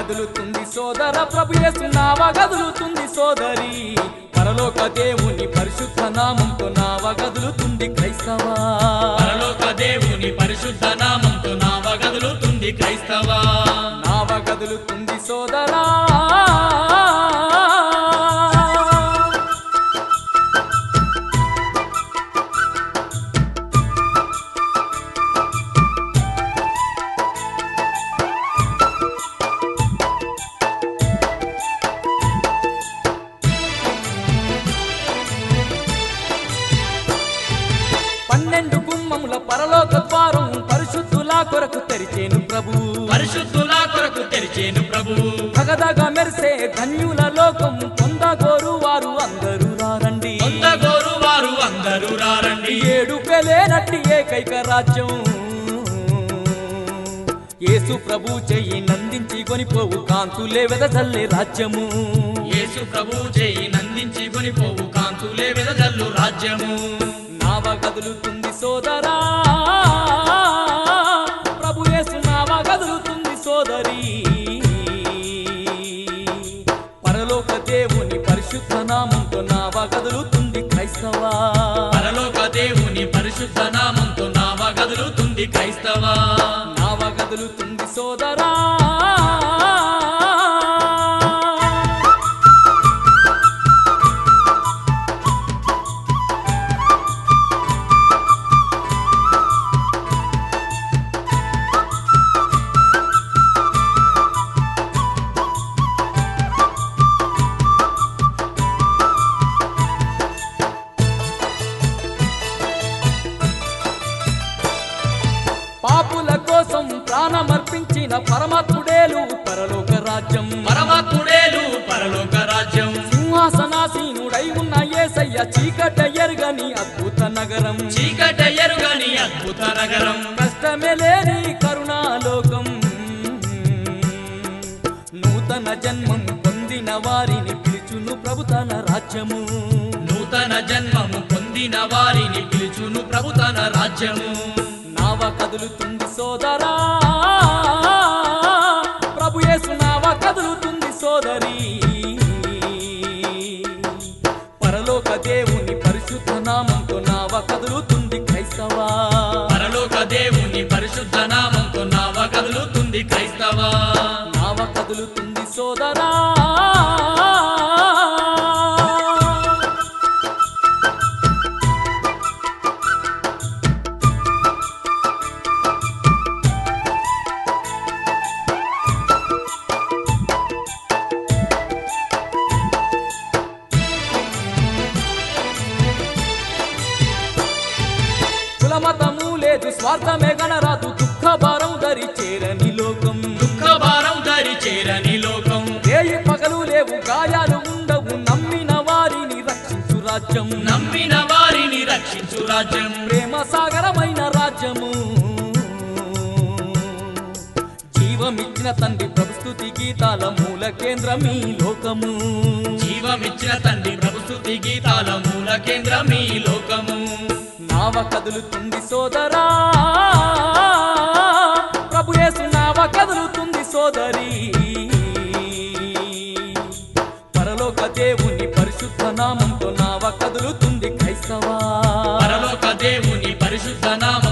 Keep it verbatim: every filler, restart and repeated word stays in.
కదులుతుంది సోదర ప్రభు యేసు నావ కదులుతుంది సోదరి పరలోక దేవుని పరిశుద్ధ నామంతో నావ కదులుతుంది క్రైస్తవా పరలోక దేవుని పరిశుద్ధ నామంతో నావ కదులుతుంది క్రైస్తవా నావ కదులుతుంది సోదరా పన్నెండు గుమ్మముల పరలోక ద్వారం పరిశుద్ధుల కొరకు తెరిచేను ప్రభు పరిశుద్ధుల కొరకు తెరిచేను ప్రభు భగదగ మెరిసే ధన్యుల లోకం పొందగోరు వారు అందరూ రారండి పొందగోరు వారు అందరూ రారండి ఏడు పెలేనట్టి ఏకైక రాజ్యం యేసు ప్రభు చెయ్యి నందించి కొనిపోవు కాంతులే వెదజల్లే రాజ్యము యేసు ప్రభు చెయ్యి నందించి కొనిపోవు కాంతులే వెదజల్లు రాజ్యము నావ కదులుతుంది సోదరా ప్రభు యేసు నావ కదులుతుంది సోదరి పరలోక దేవుని పరిశుద్ధ నామంతో నావ కదులుతుంది క్రైస్తవా పరలోక దేవుని పరిశుద్ధ నామంతో నావ కదులుతుంది క్రైస్తవా నావ కదులుతుంది సోదరా పాపుల కోసం ప్రాణమర్పించిన పరమాత్ముడేలు పరలోక రాజ్యం పరమాత్ముడేలు పరలోక రాజ్యం సింహాసనాసీనుడై ఉన్న యేసయ్య చీకట ఎరుగని అద్భుత నగరం చీకట ఎరుగని అద్భుత నగరం కష్టమే లేని కరుణాలోకం నూతన జన్మం పొందిన వారిని పిలుచును ప్రభు తన రాజ్యము నూతన జన్మము పొందిన వారిని పిలుచును ప్రభు తన రాజ్యము నావ కదులుతుంది సోదరా ప్రభు యేసు నావ కదులుతుంది సోదరి పరలోక దేవుని పరిశుద్ధ నామంతో నావ కదులుతుంది క్రైస్తవా పరలోక దేవుని పరిశుద్ధ నామంతో నావ కదులుతుంది క్రైస్తవా నావ కదులుతుంది సోదరా కులమతము లేదు స్వార్థమే గణరాదు దుఃఖ భారం దరి చేరని లోకం దుఃఖ భారం దరి చేరని లోకం ఏయి పగలు లేవు గాయాలు ఉండవు నమ్మిన వారిని రక్షించు రాజ్యం నమ్మిన వారిని రక్షించు రాజ్యం ప్రేమ సాగరమైన రాజ్యము జీవమిచ్చిన తండ్రి ప్రభుస్తుతి గీతాల మూల కేంద్రం ఈ లోకము జీవమిచ్చిన తండ్రి ప్రభుస్తుతి గీతాల మూల కేంద్రం ఈ లోకము నావ కదులుతుంది సోదరా ప్రభు యేసు నావ కదులుతుంది సోదరి పరలోక దేవుని పరిశుద్ధ నామంతో నావ కదులుతుంది క్రైస్తవా పరలోక దేవుని పరిశుద్ధ నామ